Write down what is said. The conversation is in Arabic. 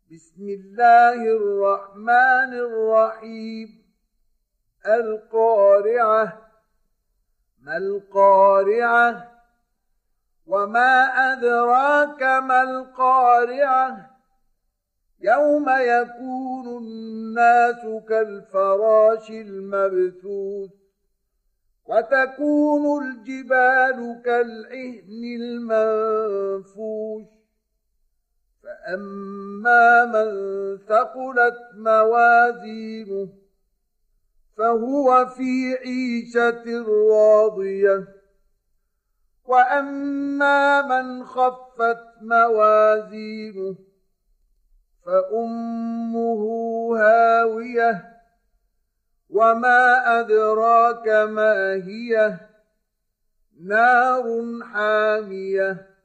بسم الله الرحمن الرحيم. القارعة. ما القارعة؟ وما أدراك ما القارعة؟ يوم يكون الناس كالفراش المبثوث وتكون الجبال كالعهن المنفوش فأما من ثقلت موازينه فهو في عيشة راضية وأما من خفت موازينه فأمه هاوية وما أدراك ما هي نار حامية